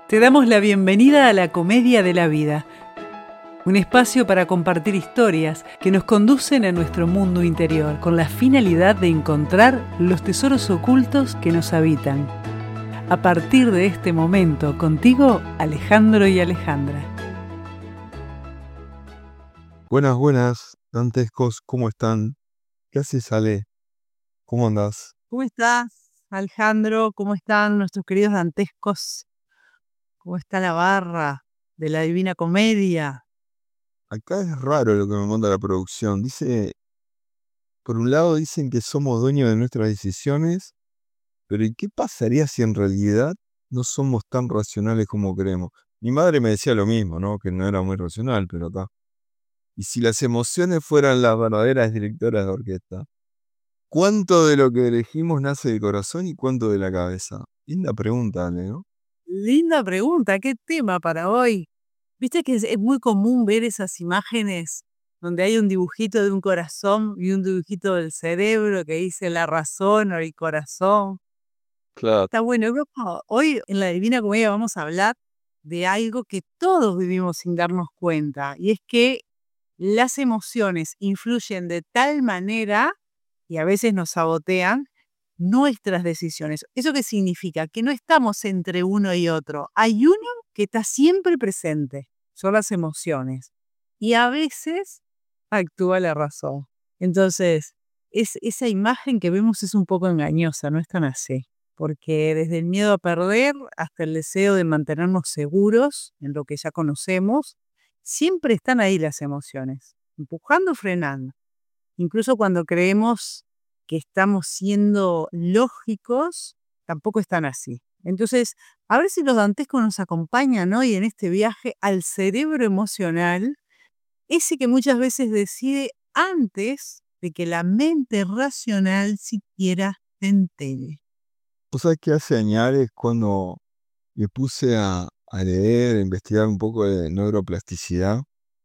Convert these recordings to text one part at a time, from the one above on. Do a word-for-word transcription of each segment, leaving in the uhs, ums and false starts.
Te damos la bienvenida a la Comedia de la Vida, un espacio para compartir historias que nos conducen a nuestro mundo interior con la finalidad de encontrar los tesoros ocultos que nos habitan. A partir de este momento, contigo, Alejandro y Alejandra. Buenas, buenas, dantescos, ¿cómo están? ¿Qué haces, Ale? ¿Cómo andás? ¿Cómo estás, Alejandro? ¿Cómo están nuestros queridos dantescos? ¿Cómo está la barra de la Divina Comedia? Acá es raro lo que me manda la producción. Dice, por un lado dicen que somos dueños de nuestras decisiones, pero ¿y qué pasaría si en realidad no somos tan racionales como creemos? Mi madre me decía lo mismo, ¿no? Que no era muy racional, pero acá. Y si las emociones fueran las verdaderas directoras de orquesta, ¿cuánto de lo que elegimos nace del corazón y cuánto de la cabeza? Linda pregunta, Ale, ¿no? Linda pregunta, ¿qué tema para hoy? Viste que es, es muy común ver esas imágenes donde hay un dibujito de un corazón y un dibujito del cerebro que dice la razón o el corazón. Claro. Está bueno. Creo que hoy en la Divina Comedia vamos a hablar de algo que todos vivimos sin darnos cuenta, y es que las emociones influyen de tal manera y a veces nos sabotean nuestras decisiones. ¿Eso qué significa? Que no estamos entre uno y otro. Hay uno que está siempre presente, son las emociones. Y a veces actúa la razón. Entonces, es, esa imagen que vemos es un poco engañosa, no es tan así. Porque desde el miedo a perder hasta el deseo de mantenernos seguros en lo que ya conocemos, siempre están ahí las emociones, empujando, frenando. Incluso cuando creemos que estamos siendo lógicos, tampoco están así. Entonces, a ver si los dantescos nos acompañan hoy en este viaje al cerebro emocional, ese que muchas veces decide antes de que la mente racional siquiera se entere. ¿Vos sabés qué hace añares cuando me puse a, a leer, a investigar un poco de neuroplasticidad?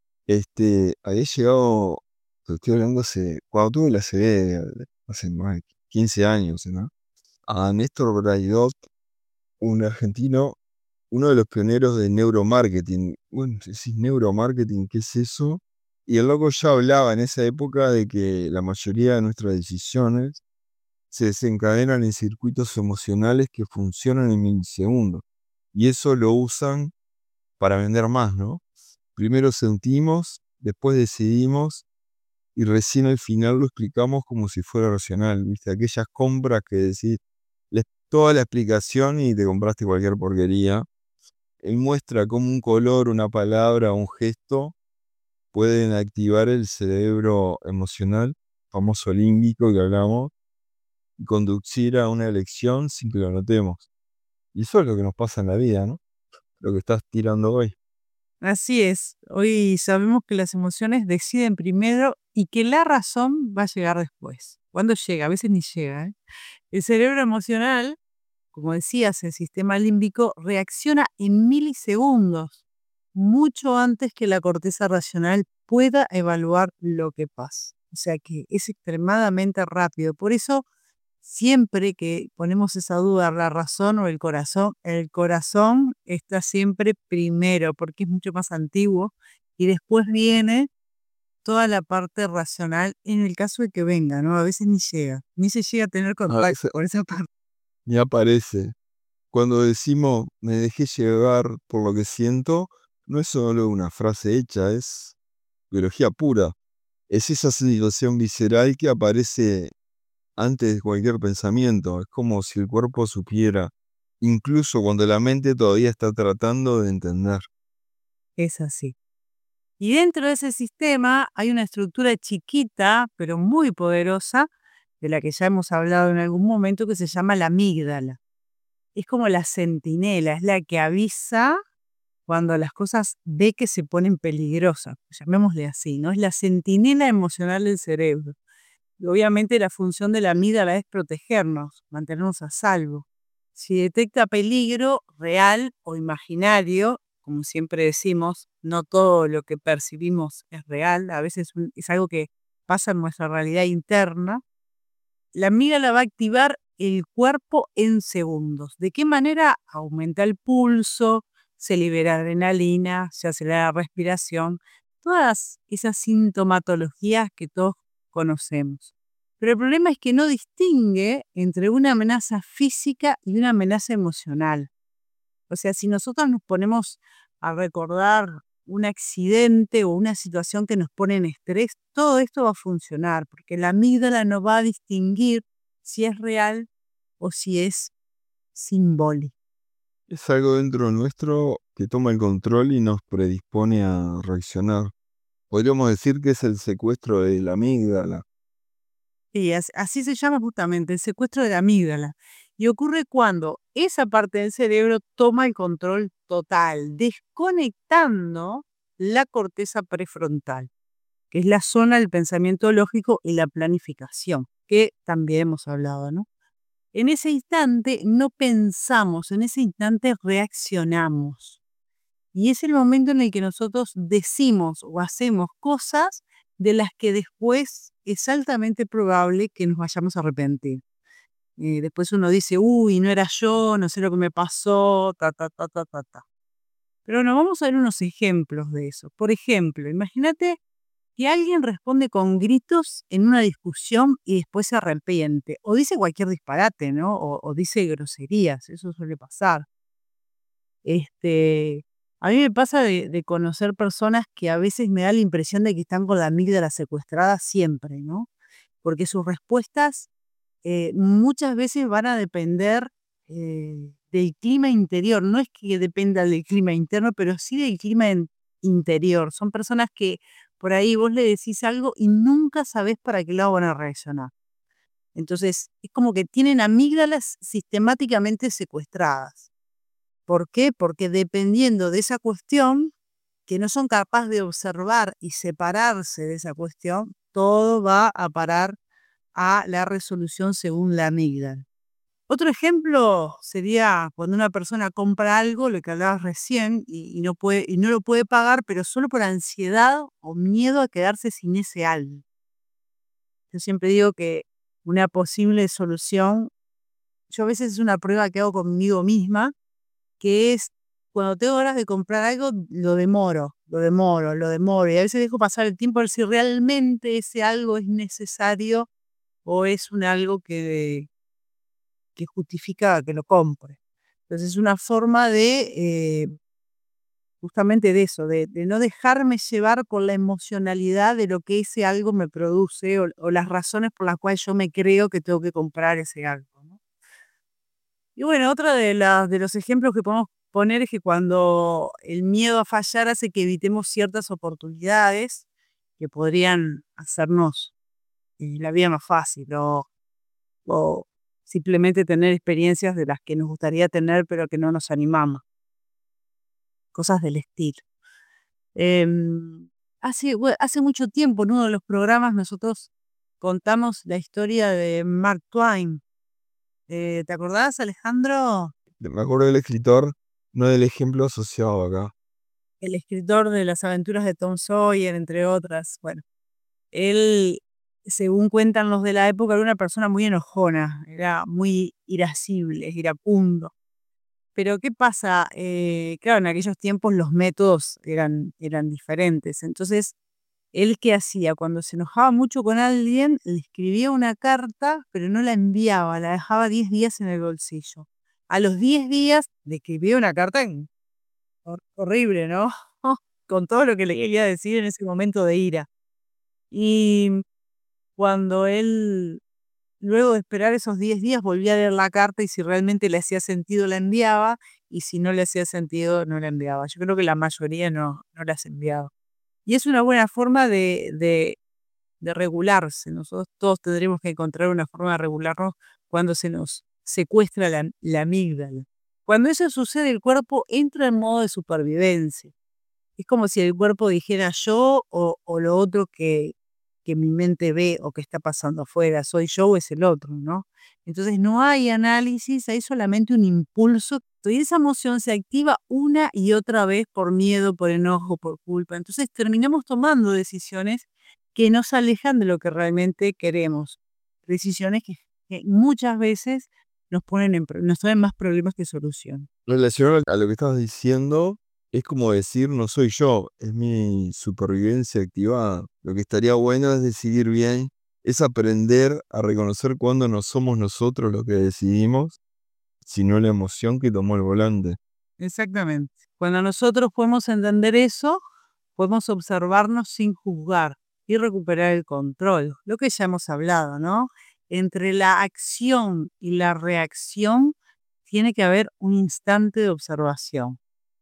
Este, había llegado, te estoy hablando hace, cuando tuve la C B, hace más de quince años, ¿no? A Néstor Braidot, un argentino, uno de los pioneros de neuromarketing. Bueno, si decís neuromarketing, ¿qué es eso? Y el loco ya hablaba en esa época de que la mayoría de nuestras decisiones se desencadenan en circuitos emocionales que funcionan en milisegundos. Y eso lo usan para vender más, ¿no? Primero sentimos, después decidimos y recién al final lo explicamos como si fuera racional, ¿viste? Aquellas compras que decís, lees toda la explicación y te compraste cualquier porquería. Él muestra cómo un color, una palabra, un gesto pueden activar el cerebro emocional, famoso límbico que hablamos, y conducir a una elección sin que lo notemos. Y eso es lo que nos pasa en la vida, ¿no? Lo que estás tirando hoy. Así es, hoy sabemos que las emociones deciden primero y que la razón va a llegar después. ¿Cuándo llega? A veces ni llega, ¿eh? El cerebro emocional, como decías, el sistema límbico, reacciona en milisegundos, mucho antes que la corteza racional pueda evaluar lo que pasa. O sea que es extremadamente rápido. Por eso, siempre que ponemos esa duda, la razón o el corazón, el corazón está siempre primero porque es mucho más antiguo y después viene toda la parte racional en el caso de que venga, ¿no? A veces ni llega, ni se llega a tener A contacto veces con esa parte. ni aparece. Cuando decimos me dejé llevar por lo que siento, no es solo una frase hecha, es biología pura. Es esa sensación visceral que aparece antes de cualquier pensamiento. Es como si el cuerpo supiera, incluso cuando la mente todavía está tratando de entender. Es así. Y dentro de ese sistema hay una estructura chiquita, pero muy poderosa, de la que ya hemos hablado en algún momento, que se llama la amígdala. Es como la centinela, es la que avisa cuando las cosas ve que se ponen peligrosas, llamémosle así, ¿no? Es la centinela emocional del cerebro. Y obviamente la función de la amígdala es protegernos, mantenernos a salvo. Si detecta peligro real o imaginario, como siempre decimos, no todo lo que percibimos es real, a veces un- es algo que pasa en nuestra realidad interna, la amígdala va a activar el cuerpo en segundos. ¿De qué manera? Aumenta el pulso, se libera adrenalina, se acelera la respiración, todas esas sintomatologías que todos conocemos. Pero el problema es que no distingue entre una amenaza física y una amenaza emocional. O sea, si nosotros nos ponemos a recordar un accidente o una situación que nos pone en estrés, todo esto va a funcionar, porque la amígdala no va a distinguir si es real o si es simbólico. Es algo dentro nuestro que toma el control y nos predispone a reaccionar. Podríamos decir que es el secuestro de la amígdala. Y as- así se llama justamente el secuestro de la amígdala. Y ocurre cuando esa parte del cerebro toma el control total, desconectando la corteza prefrontal, que es la zona del pensamiento lógico y la planificación, que también hemos hablado, ¿no? En ese instante no pensamos, en ese instante reaccionamos. Y es el momento en el que nosotros decimos o hacemos cosas de las que después es altamente probable que nos vayamos a arrepentir. Eh, después uno dice, uy, no era yo, no sé lo que me pasó, ta, ta, ta, ta, ta, ta. Pero no, vamos a ver unos ejemplos de eso. Por ejemplo, imagínate que alguien responde con gritos en una discusión y después se arrepiente. O dice cualquier disparate, ¿no? O, o dice groserías, eso suele pasar. Este, a mí me pasa de, de conocer personas que a veces me da la impresión de que están con la amígdala secuestrada siempre, ¿no? Porque sus respuestas eh, muchas veces van a depender eh, del clima interior. No es que dependa del clima interno, pero sí del clima en- interior. Son personas que por ahí vos le decís algo y nunca sabés para qué lado van a reaccionar. Entonces, es como que tienen amígdalas sistemáticamente secuestradas. ¿Por qué? Porque dependiendo de esa cuestión, que no son capaces de observar y separarse de esa cuestión, todo va a parar a la resolución según la amígdala. Otro ejemplo sería cuando una persona compra algo, lo que hablabas recién, y, y no puede, y no lo puede pagar, pero solo por ansiedad o miedo a quedarse sin ese algo. Yo siempre digo que una posible solución, yo a veces es una prueba que hago conmigo misma, que es cuando tengo ganas de comprar algo, lo demoro, lo demoro, lo demoro. Y a veces dejo pasar el tiempo a ver si realmente ese algo es necesario o es un algo que, que justifica que lo compre. Entonces es una forma de, eh, justamente de eso, de, de no dejarme llevar por la emocionalidad de lo que ese algo me produce o, o las razones por las cuales yo me creo que tengo que comprar ese algo, ¿no? Y bueno, otra de las de los ejemplos que podemos poner es que cuando el miedo a fallar hace que evitemos ciertas oportunidades que podrían hacernos eh, la vida más fácil o, o simplemente tener experiencias de las que nos gustaría tener pero que no nos animamos, cosas del estilo. Em, hace, bue- hace mucho tiempo en uno de los programas nosotros contamos la historia de Mark Twain. Eh, ¿te acordás, Alejandro? Me acuerdo del escritor, no del ejemplo asociado acá. El escritor de las aventuras de Tom Sawyer, entre otras. Bueno, él, según cuentan los de la época, era una persona muy enojona, era muy irascible, iracundo. Pero ¿qué pasa? Eh, claro, en aquellos tiempos los métodos eran, eran diferentes. Entonces, él qué hacía, cuando se enojaba mucho con alguien, le escribía una carta, pero no la enviaba, la dejaba diez días en el bolsillo. A los diez días le escribía una carta en- hor- horrible, ¿no? Con todo lo que le quería decir en ese momento de ira. Y cuando él, luego de esperar esos diez días, volvía a leer la carta y si realmente le hacía sentido la enviaba y si no le hacía sentido no la enviaba. Yo creo que la mayoría no, no las enviaba. Y es una buena forma de, de, de regularse. Nosotros todos tendremos que encontrar una forma de regularnos cuando se nos secuestra la, la amígdala. Cuando eso sucede, el cuerpo entra en modo de supervivencia. Es como si el cuerpo dijera yo o, o lo otro que, que mi mente ve o que está pasando afuera, soy yo o es el otro, ¿no? Entonces no hay análisis, hay solamente un impulso y esa emoción se activa una y otra vez por miedo, por enojo, por culpa. Entonces terminamos tomando decisiones que nos alejan de lo que realmente queremos. Decisiones que, que muchas veces nos ponen en, pro- nos traen más problemas que solución. Relacionado a lo que estabas diciendo, es como decir, no soy yo, es mi supervivencia activada. Lo que estaría bueno es decidir bien, es aprender a reconocer cuando no somos nosotros los que decidimos, sino la emoción que tomó el volante. Exactamente. Cuando nosotros podemos entender eso, podemos observarnos sin juzgar y recuperar el control. Lo que ya hemos hablado, ¿no? Entre la acción y la reacción tiene que haber un instante de observación.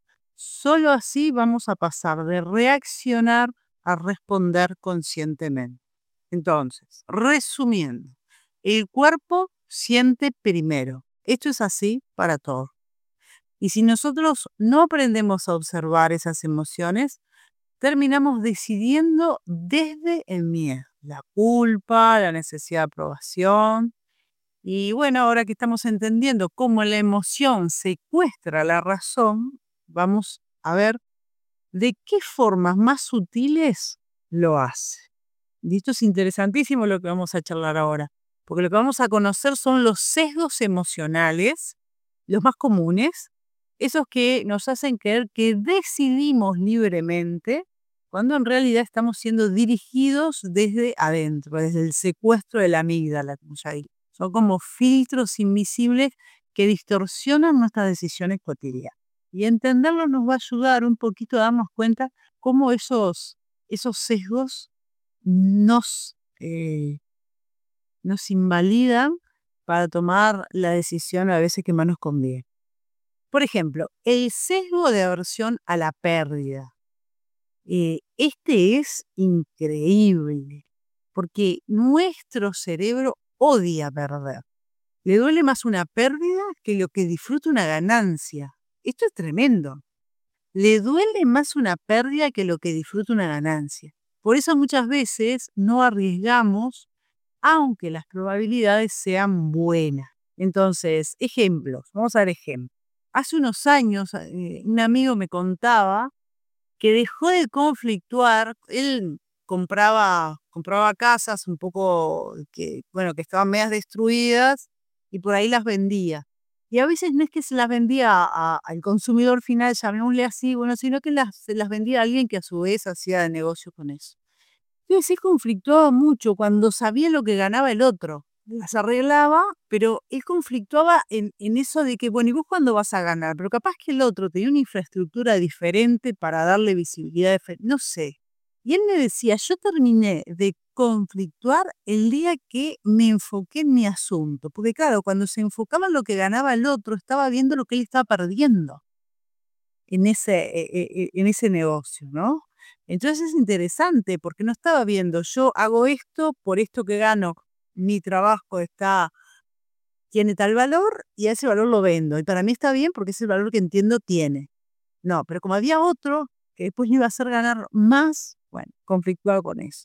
Solo así vamos a pasar de reaccionar a responder conscientemente. Entonces, resumiendo, el cuerpo siente primero. Esto es así para todos. Y si nosotros no aprendemos a observar esas emociones, terminamos decidiendo desde el miedo, la culpa, la necesidad de aprobación. Y bueno, ahora que estamos entendiendo cómo la emoción secuestra la razón, vamos a ver de qué formas más sutiles lo hace. Y esto es interesantísimo lo que vamos a charlar ahora, porque lo que vamos a conocer son los sesgos emocionales, los más comunes, esos que nos hacen creer que decidimos libremente, cuando en realidad estamos siendo dirigidos desde adentro, desde el secuestro de la amígdala, como ya dije. Son como filtros invisibles que distorsionan nuestras decisiones cotidianas. Y entenderlo nos va a ayudar un poquito a darnos cuenta cómo esos, esos sesgos nos, eh, nos invalidan para tomar la decisión a veces que más nos conviene. Por ejemplo, el sesgo de aversión a la pérdida. Eh, este es increíble, porque nuestro cerebro odia perder. Le duele más una pérdida que lo que disfruta una ganancia. Esto es tremendo. Le duele más una pérdida que lo que disfruta una ganancia. Por eso muchas veces no arriesgamos, aunque las probabilidades sean buenas. Entonces, ejemplos, vamos a ver ejemplos. Hace unos años, eh, un amigo me contaba que dejó de conflictuar. Él compraba, compraba casas un poco que, bueno, que estaban medias destruidas y por ahí las vendía. Y a veces no es que se las vendía a- al consumidor final, llamémosle así, bueno, sino que las, se las vendía a alguien que a su vez hacía de negocio con eso. Entonces sí conflictuaba mucho cuando sabía lo que ganaba el otro. Las arreglaba, pero él conflictuaba en, en eso de que, bueno, ¿y vos cuándo vas a ganar? Pero capaz que el otro tenía una infraestructura diferente para darle visibilidad, difer- no sé. Y él me decía, yo terminé de conflictuar el día que me enfoqué en mi asunto. Porque claro, cuando se enfocaba en lo que ganaba el otro, estaba viendo lo que él estaba perdiendo en ese, e- e- e- en ese negocio, ¿no? Entonces es interesante porque no estaba viendo, yo hago esto, por esto que gano, mi trabajo está, tiene tal valor y a ese valor lo vendo. Y para mí está bien porque es el valor que entiendo tiene. No, pero como había otro que después me iba a hacer ganar más, bueno, conflictuado con eso.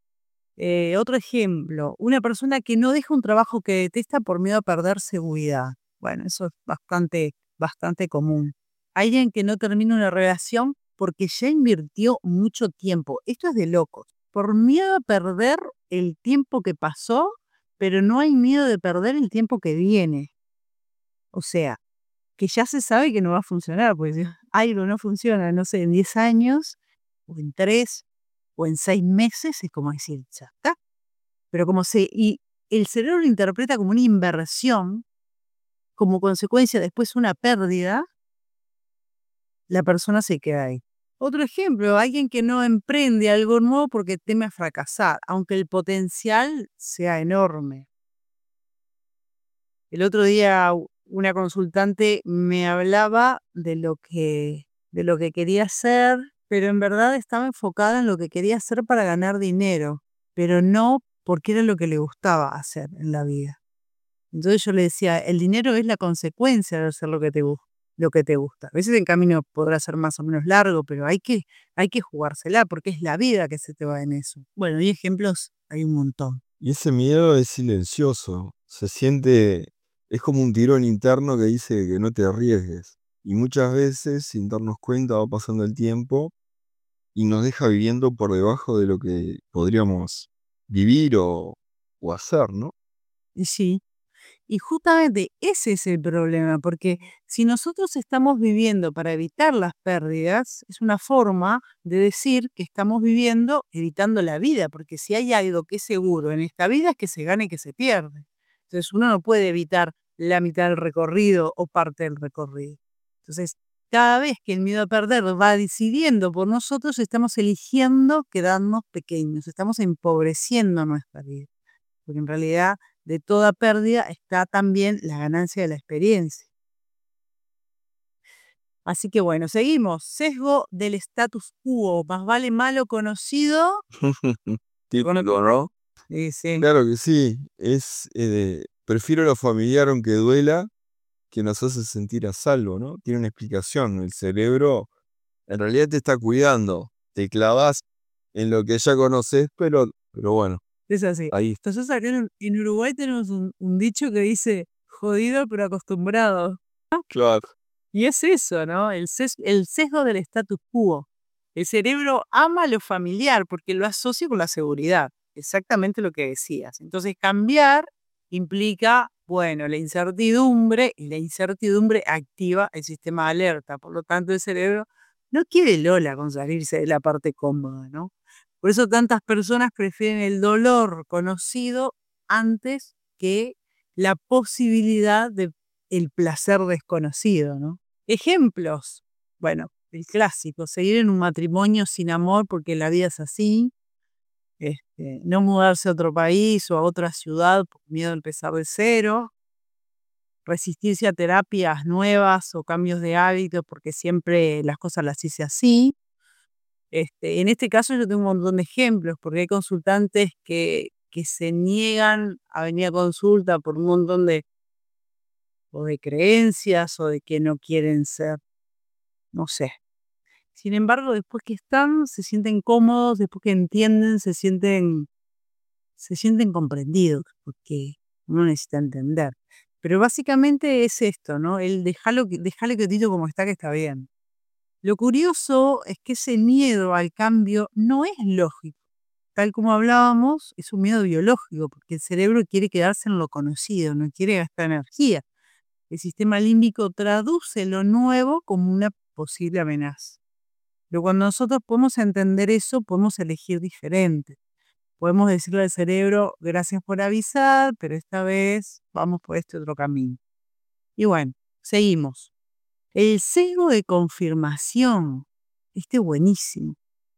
Eh, otro ejemplo, una persona que no deja un trabajo que detesta por miedo a perder seguridad. Bueno, eso es bastante, bastante común. Alguien que no termina una relación porque ya invirtió mucho tiempo. Esto es de locos. Por miedo a perder el tiempo que pasó, pero no hay miedo de perder el tiempo que viene. O sea, que ya se sabe que no va a funcionar, pues si algo no funciona, no sé, en diez años, o en tres, o en seis meses, es como decir, ya está. Pero como se, y el cerebro lo interpreta como una inversión, como consecuencia después una pérdida, la persona se queda ahí. Otro ejemplo, alguien que no emprende algo nuevo porque teme a fracasar, aunque el potencial sea enorme. El otro día u- una consultante me hablaba de lo que, de lo que quería hacer, pero en verdad estaba enfocada en lo que quería hacer para ganar dinero, pero no porque era lo que le gustaba hacer en la vida. Entonces yo le decía, el dinero es la consecuencia de hacer lo que te gusta, lo que te gusta. A veces el camino podrá ser más o menos largo, pero hay que, hay que jugársela porque es la vida que se te va en eso. Bueno, y ejemplos hay un montón. Y ese miedo es silencioso, se siente, es como un tirón interno que dice que no te arriesgues. Y muchas veces, sin darnos cuenta, va pasando el tiempo y nos deja viviendo por debajo de lo que podríamos vivir o, o hacer, ¿no? Y sí. Y justamente ese es el problema, porque si nosotros estamos viviendo para evitar las pérdidas, es una forma de decir que estamos viviendo evitando la vida, porque si hay algo que es seguro en esta vida es que se gana y que se pierde. Entonces uno no puede evitar la mitad del recorrido o parte del recorrido. Entonces, cada vez que el miedo a perder va decidiendo por nosotros, estamos eligiendo quedarnos pequeños, estamos empobreciendo nuestra vida, porque en realidad de toda pérdida está también la ganancia de la experiencia. Así que bueno, seguimos. Sesgo del status quo. Más vale malo conocido. Típico, ¿no? Sí, sí. Claro que sí. Es, eh, prefiero lo familiar aunque duela, que nos hace sentir a salvo, ¿no? Tiene una explicación. El cerebro en realidad te está cuidando. Te clavas en lo que ya conoces, pero, pero bueno, Es así. ahí está. Entonces acá en, en Uruguay tenemos un, un dicho que dice, jodido pero acostumbrado. Claro. Y es eso, ¿no? El, ses- el sesgo del status quo. El cerebro ama lo familiar porque lo asocia con la seguridad. Exactamente lo que decías. Entonces cambiar implica, bueno, la incertidumbre, y la incertidumbre activa el sistema de alerta. Por lo tanto, el cerebro no quiere Lola con salirse de la parte cómoda, ¿no? Por eso tantas personas prefieren el dolor conocido antes que la posibilidad de el placer desconocido, ¿no? Ejemplos. Bueno, el clásico, seguir en un matrimonio sin amor porque la vida es así, este, no mudarse a otro país o a otra ciudad por miedo a empezar de cero, resistirse a terapias nuevas o cambios de hábitos porque siempre las cosas las hice así. Este, en este caso yo tengo un montón de ejemplos porque hay consultantes que, que se niegan a venir a consulta por un montón de, o de creencias o de que no quieren ser, no sé. Sin embargo, después que están, se sienten cómodos, después que entienden, se sienten, se sienten comprendidos, porque uno necesita entender. Pero básicamente es esto, ¿no? El dejarlo, dejarle quietito como está, que está bien. Lo curioso es que ese miedo al cambio no es lógico. Tal como hablábamos, es un miedo biológico, porque el cerebro quiere quedarse en lo conocido, no quiere gastar energía. El sistema límbico traduce lo nuevo como una posible amenaza. Pero cuando nosotros podemos entender eso, podemos elegir diferente. Podemos decirle al cerebro, gracias por avisar, pero esta vez vamos por este otro camino. Y bueno, seguimos. El sesgo de confirmación. Este es buenísimo.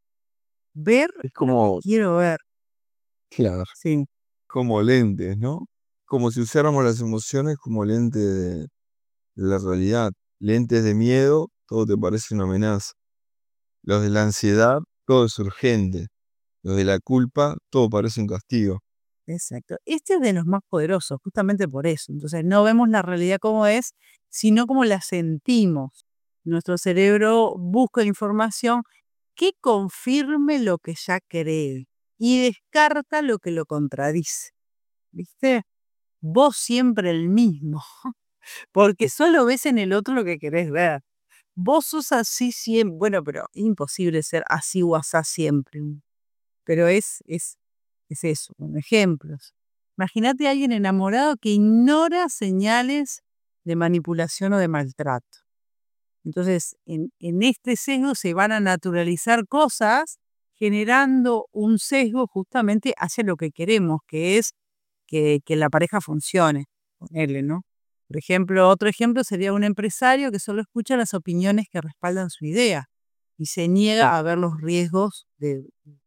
Ver, Es como, quiero ver. claro, Sí, como lentes, ¿no? Como si usáramos las emociones como lentes de, de la realidad. Lentes de miedo, todo te parece una amenaza. Los de la ansiedad, todo es urgente. Los de la culpa, todo parece un castigo. exacto. Este es de los más poderosos, justamente por eso. Entonces, no vemos la realidad como es, sino como la sentimos. Nuestro cerebro busca información que confirme lo que ya cree y descarta lo que lo contradice. ¿Viste? Vos siempre el mismo, porque solo ves en el otro lo que querés ver. Vos sos así siempre, bueno, pero es imposible ser así o asá siempre. Pero es, es, es eso, un ejemplos. Imagínate a alguien enamorado que ignora señales de manipulación o de maltrato. Entonces, en, en este sesgo se van a naturalizar cosas generando un sesgo justamente hacia lo que queremos, que es que, que la pareja funcione, ponerle, ¿no? Por ejemplo, otro ejemplo sería un empresario que solo escucha las opiniones que respaldan su idea y se niega a ver los riesgos de,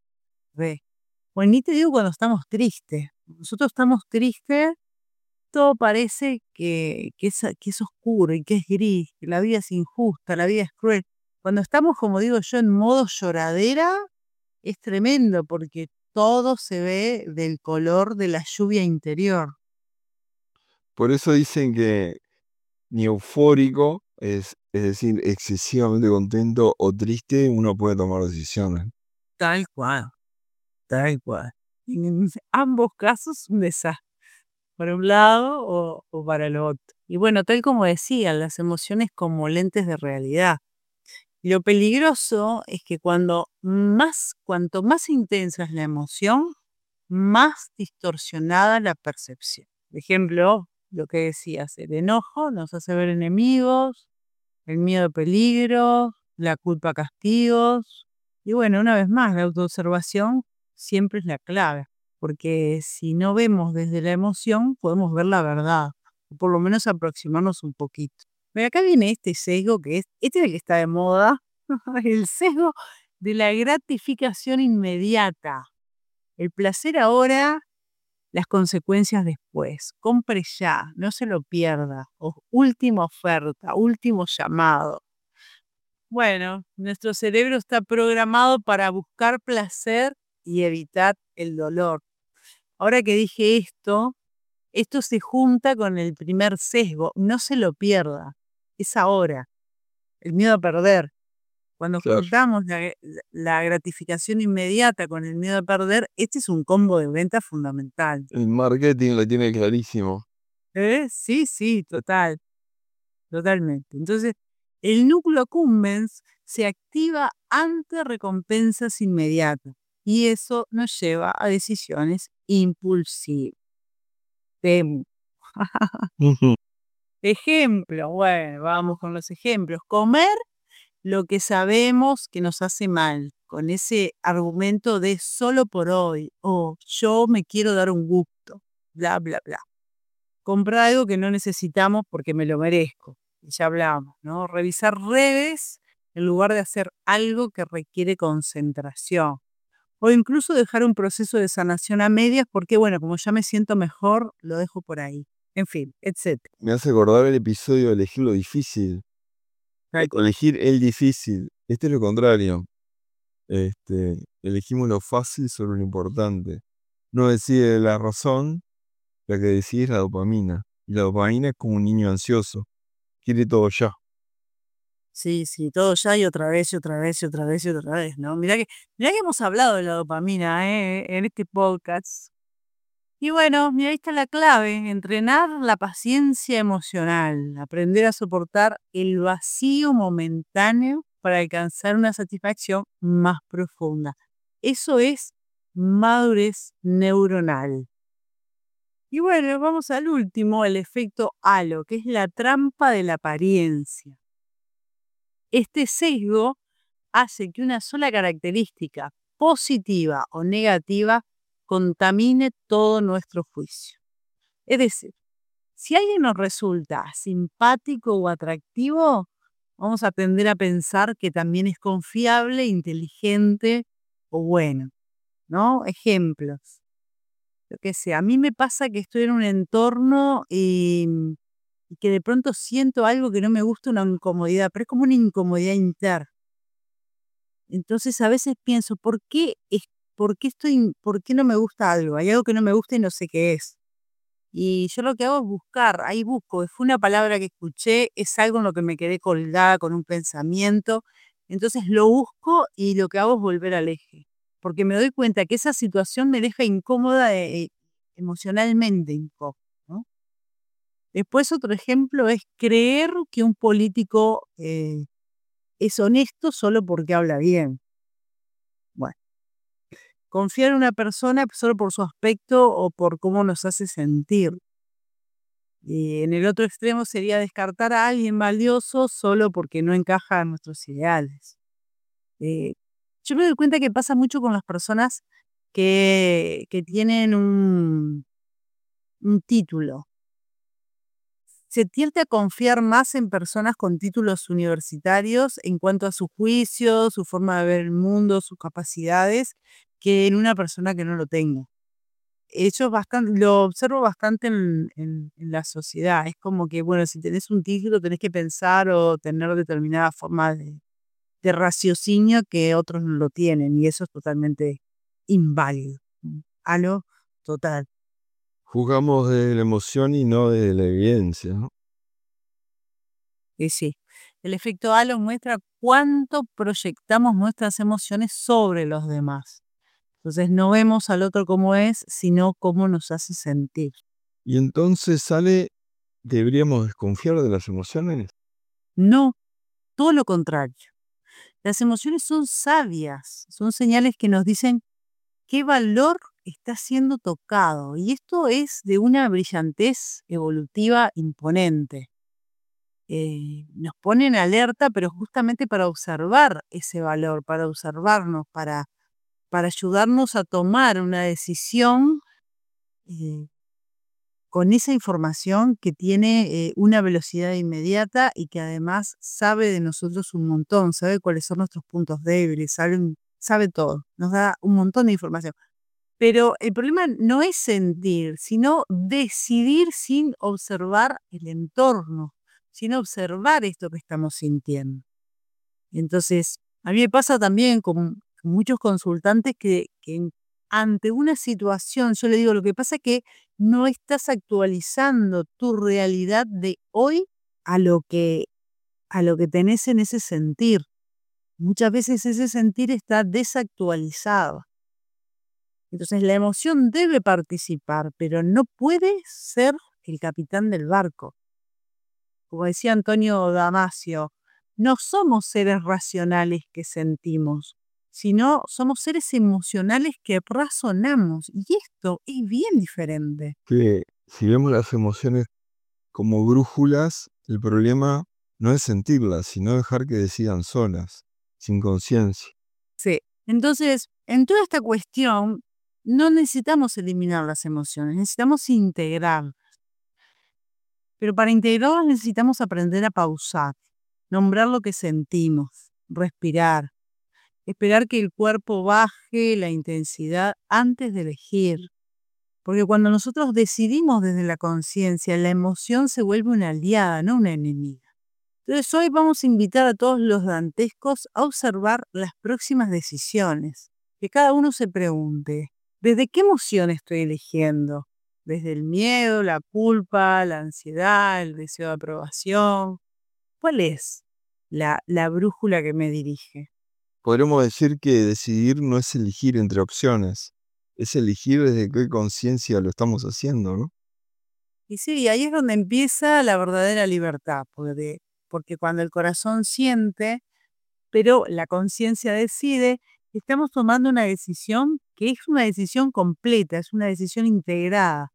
de bueno, ni te digo cuando estamos tristes. Nosotros estamos tristes, todo parece que, que, es, que es oscuro y que es gris, que la vida es injusta, la vida es cruel. Cuando estamos, como digo yo, en modo lloradera, es tremendo porque todo se ve del color de la lluvia interior. Por eso dicen que ni eufórico, es, es decir, excesivamente contento o triste, uno puede tomar decisiones. Tal cual, tal cual. En ambos casos, un desastre, para un lado o, o para el otro. Y bueno, tal como decía, las emociones como lentes de realidad. Lo peligroso es que cuando más, cuanto más intensa es la emoción, más distorsionada la percepción. Por ejemplo, lo que decías, el enojo nos hace ver enemigos, el miedo a peligro, la culpa a castigos. Y bueno, una vez más, la autoobservación siempre es la clave, porque si no vemos desde la emoción, podemos ver la verdad, o por lo menos aproximarnos un poquito. Pero acá viene este sesgo que es, este es el que está de moda, el sesgo de la gratificación inmediata. El placer ahora, las consecuencias después. Compre ya, no se lo pierda. O última oferta, último llamado. Bueno, nuestro cerebro está programado para buscar placer y evitar el dolor. Ahora que dije esto, esto se junta con el primer sesgo. No se lo pierda. Es ahora. El miedo a perder. Cuando Claro. juntamos la, la gratificación inmediata con el miedo a perder, este es un combo de venta fundamental. El marketing lo tiene clarísimo. ¿Eh? Sí, sí, total. Totalmente. Entonces, el núcleo accumbens se activa ante recompensas inmediatas y eso nos lleva a decisiones impulsivas. Temo. Ujú. Ejemplo, bueno, vamos con los ejemplos. Comer lo que sabemos que nos hace mal, con ese argumento de solo por hoy o yo me quiero dar un gusto, bla, bla, bla. Comprar algo que no necesitamos porque me lo merezco. Y ya hablamos, ¿no? Revisar redes en lugar de hacer algo que requiere concentración. O incluso dejar un proceso de sanación a medias porque, bueno, como ya me siento mejor, lo dejo por ahí. En fin, etcétera. Me hace acordar el episodio de elegir lo difícil. Elegir el difícil. Este es lo contrario. Este, elegimos lo fácil sobre lo importante. No decide la razón, la que decide es la dopamina. Y la dopamina es como un niño ansioso. Quiere todo ya. Sí, sí, todo ya y otra vez y otra vez y otra vez y otra vez, ¿no? Mirá que, mirá que hemos hablado de la dopamina, ¿eh? En este podcast. Y bueno, mira, ahí está la clave, entrenar la paciencia emocional, aprender a soportar el vacío momentáneo para alcanzar una satisfacción más profunda. Eso es madurez neuronal. Y bueno, vamos al último, el efecto halo, que es la trampa de la apariencia. Este sesgo hace que una sola característica, positiva o negativa, contamine todo nuestro juicio. Es decir, si alguien nos resulta simpático o atractivo, vamos a tender a pensar que también es confiable, inteligente o bueno, ¿no? Ejemplos. Lo que sea, a mí me pasa que estoy en un entorno y, y que de pronto siento algo que no me gusta, una incomodidad, pero es como una incomodidad interna. Entonces a veces pienso, ¿por qué, es, por qué estoy, por qué no me gusta algo? Hay algo que no me gusta y no sé qué es. Y yo lo que hago es buscar, ahí busco, fue una palabra que escuché, es algo en lo que me quedé colgada con un pensamiento, entonces lo busco y lo que hago es volver al eje, porque me doy cuenta que esa situación me deja incómoda, eh, emocionalmente incómoda, ¿no? Después otro ejemplo es creer que un político eh, es honesto solo porque habla bien. Bueno, confiar en una persona solo por su aspecto o por cómo nos hace sentir. Y en el otro extremo sería descartar a alguien valioso solo porque no encaja en nuestros ideales. Eh, yo me doy cuenta que pasa mucho con las personas que, que tienen un, un título. Se tiende a confiar más en personas con títulos universitarios en cuanto a su juicio, su forma de ver el mundo, sus capacidades, que en una persona que no lo tenga. Eso bastante, lo observo bastante en, en- en la sociedad. Es como que, bueno, si tenés un título, tenés que pensar o tener determinada forma de, de raciocinio que otros no lo tienen, y eso es totalmente inválido. Mm, Algo total. Juzgamos de la emoción y no de la evidencia, ¿no? Y sí, el efecto halo muestra cuánto proyectamos nuestras emociones sobre los demás. Entonces no vemos al otro como es, sino cómo nos hace sentir. Y entonces sale, deberíamos desconfiar de las emociones. No, todo lo contrario. Las emociones son sabias, son señales que nos dicen qué valor está siendo tocado. Y esto es de una brillantez evolutiva imponente. Eh, nos pone en alerta, pero justamente para observar ese valor, para observarnos, para, para ayudarnos a tomar una decisión eh, con esa información que tiene eh, una velocidad inmediata y que además sabe de nosotros un montón, sabe cuáles son nuestros puntos débiles, sabe, sabe todo, nos da un montón de información. Pero el problema no es sentir, sino decidir sin observar el entorno, sin observar esto que estamos sintiendo. Entonces, a mí me pasa también con muchos consultantes que, que ante una situación, yo le digo, lo que pasa es que no estás actualizando tu realidad de hoy a lo que, a lo que tenés en ese sentir. Muchas veces ese sentir está desactualizado. Entonces la emoción debe participar, pero no puede ser el capitán del barco. Como decía Antonio Damasio, no somos seres racionales que sentimos, sino somos seres emocionales que razonamos. Y esto es bien diferente. Que si vemos las emociones como brújulas, el problema no es sentirlas, sino dejar que decidan solas, sin conciencia. Sí. Entonces, en toda esta cuestión, no necesitamos eliminar las emociones, necesitamos integrarlas. Pero para integrarlas necesitamos aprender a pausar, nombrar lo que sentimos, respirar, esperar que el cuerpo baje la intensidad antes de elegir. Porque cuando nosotros decidimos desde la conciencia, la emoción se vuelve una aliada, no una enemiga. Entonces hoy vamos a invitar a todos los dantescos a observar las próximas decisiones. Que cada uno se pregunte, ¿desde qué emoción estoy eligiendo? ¿Desde el miedo, la culpa, la ansiedad, el deseo de aprobación? ¿Cuál es la, la brújula que me dirige? Podremos decir que decidir no es elegir entre opciones, es elegir desde qué conciencia lo estamos haciendo, ¿no? Y sí, ahí es donde empieza la verdadera libertad, porque, porque cuando el corazón siente, pero la conciencia decide, estamos tomando una decisión que es una decisión completa, es una decisión integrada,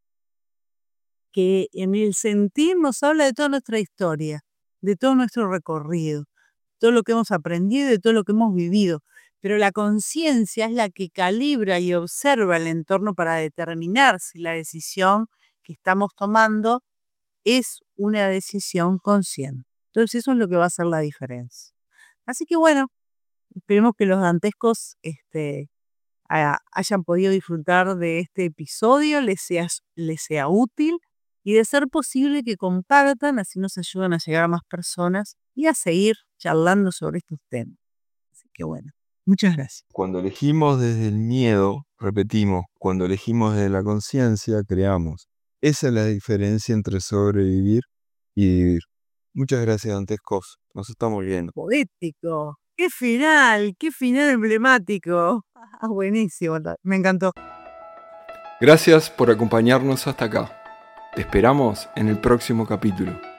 que en el sentir nos habla de toda nuestra historia, de todo nuestro recorrido, todo lo que hemos aprendido, de todo lo que hemos vivido. Pero la conciencia es la que calibra y observa el entorno para determinar si la decisión que estamos tomando es una decisión consciente. Entonces eso es lo que va a hacer la diferencia. Así que bueno, esperemos que los dantescos este, a, hayan podido disfrutar de este episodio, les sea, les sea útil y de ser posible que compartan, así nos ayudan a llegar a más personas y a seguir charlando sobre estos temas. Así que bueno, muchas gracias. Cuando elegimos desde el miedo, repetimos, cuando elegimos desde la conciencia, creamos. Esa es la diferencia entre sobrevivir y vivir. Muchas gracias, dantescos. Nos estamos viendo. Poético. ¡Qué final! ¡Qué final emblemático! Ah, buenísimo, me encantó. Gracias por acompañarnos hasta acá. Te esperamos en el próximo capítulo.